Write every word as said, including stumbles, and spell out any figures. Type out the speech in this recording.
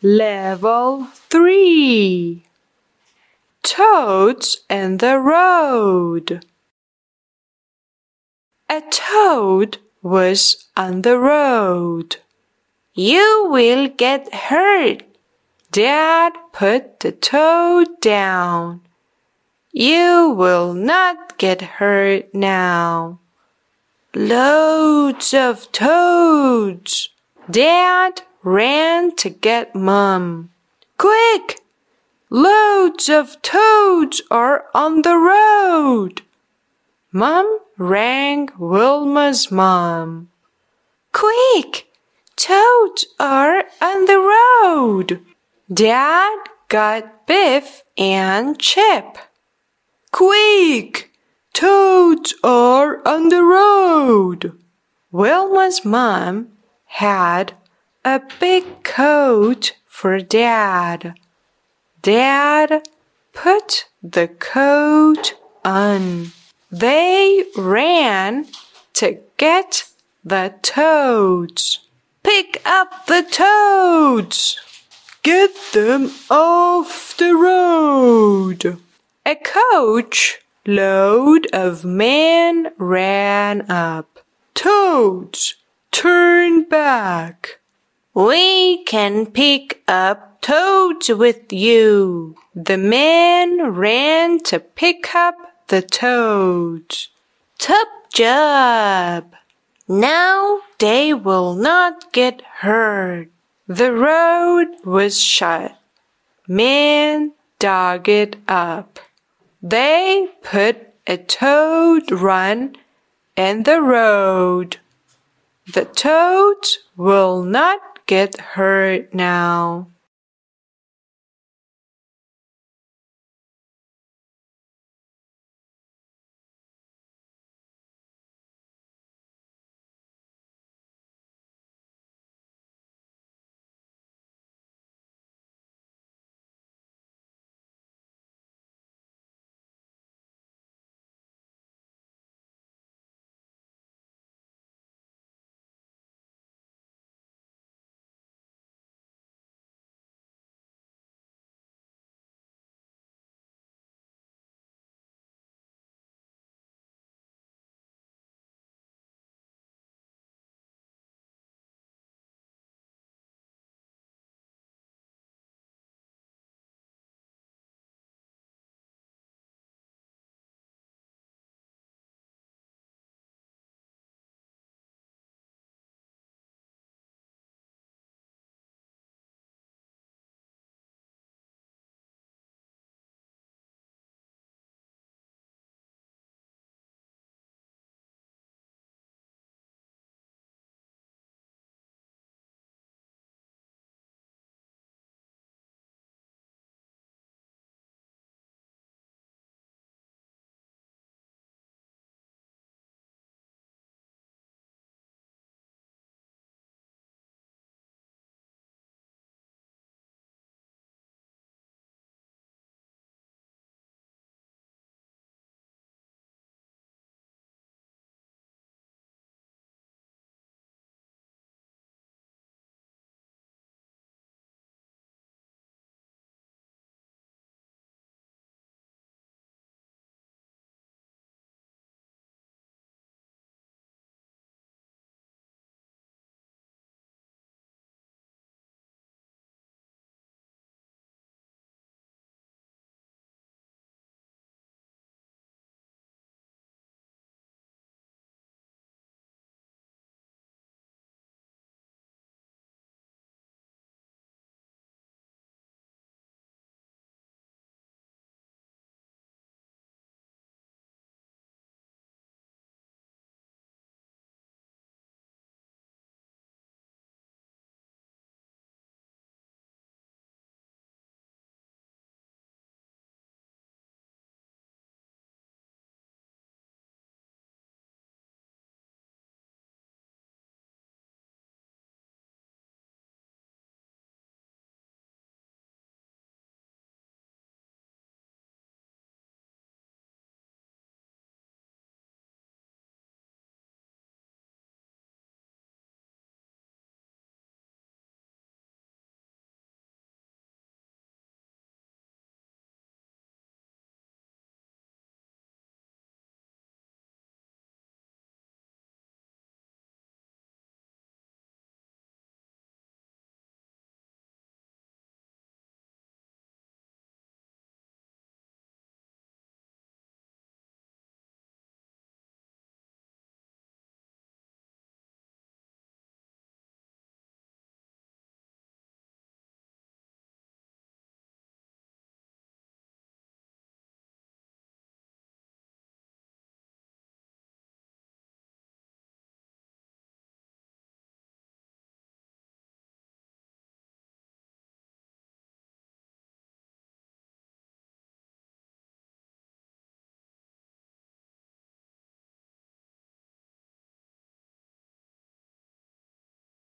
Level three. Toads and the road. A toad was on the road. You will get hurt. Dad put the toad down. You will not get hurt now. Loads of toads. Dad ran to get Mom. Quick! Loads of toads are on the road. Mom rang Wilma's mom. Quick! Toads are on the road. Dad got Biff and Chip. Quick! Toads are on the road. Wilma's mom had a big coat for Dad. Dad put the coat on. They ran to get the toads. Pick up the toads! Get them off the road! A coach load of men ran up. Toads, turn back! We can pick up toads with you. The men ran to pick up the toads. Top job! Now they will not get hurt. The road was shut. Men dug it up. They put a toad run in the road. The toads will not get hurt now.